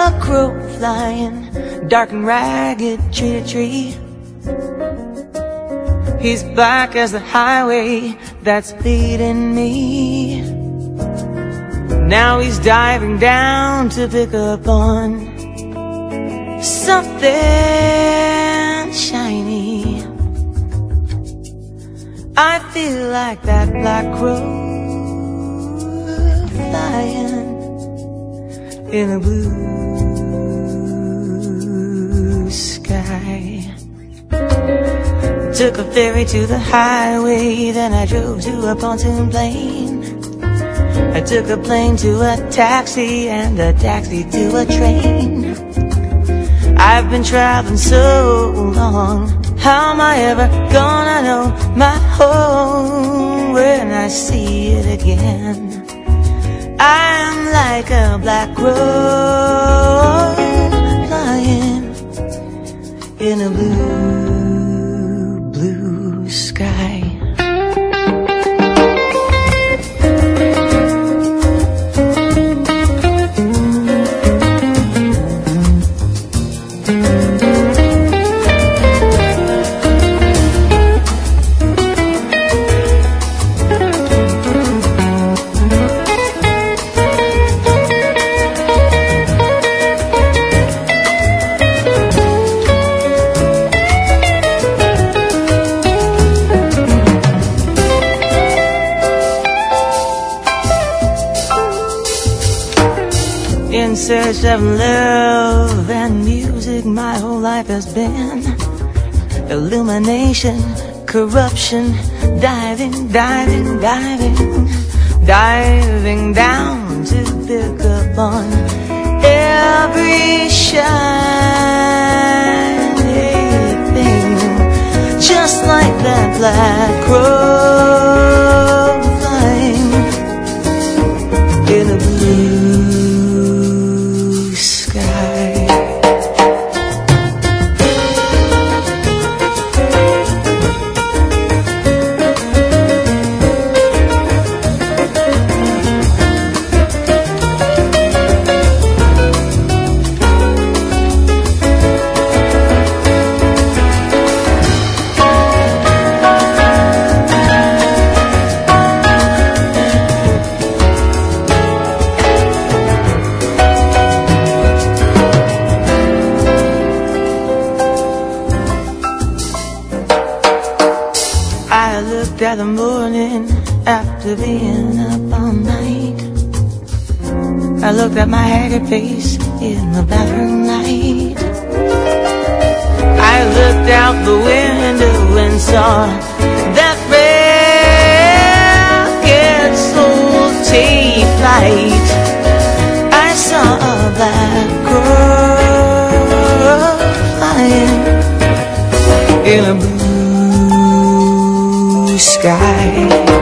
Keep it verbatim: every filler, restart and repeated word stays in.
a crow flying, dark and ragged, tree to tree. He's black as the highway that's leading me. Now he's diving down to pick up on something shiny. I feel like that black crow flying in a blue sky. Took a ferry to the highway, then I drove to a pontoon plane. I took a plane to a taxi, and a taxi to a train. I've been traveling so long, how am I ever gonna know my home when I see it again? I'm like a black crow flying in a blue, blue sky. In search of love and music, my whole life has been illumination, corruption, diving, diving, diving, diving down to pick up on every shiny thing, just like that black crow flying in a blue sky. I looked at the morning after being up all night. I looked at my haggard face in the bathroom light. I looked out the window and saw that ragged soul take flight. I saw a black crow flying in a blue sky.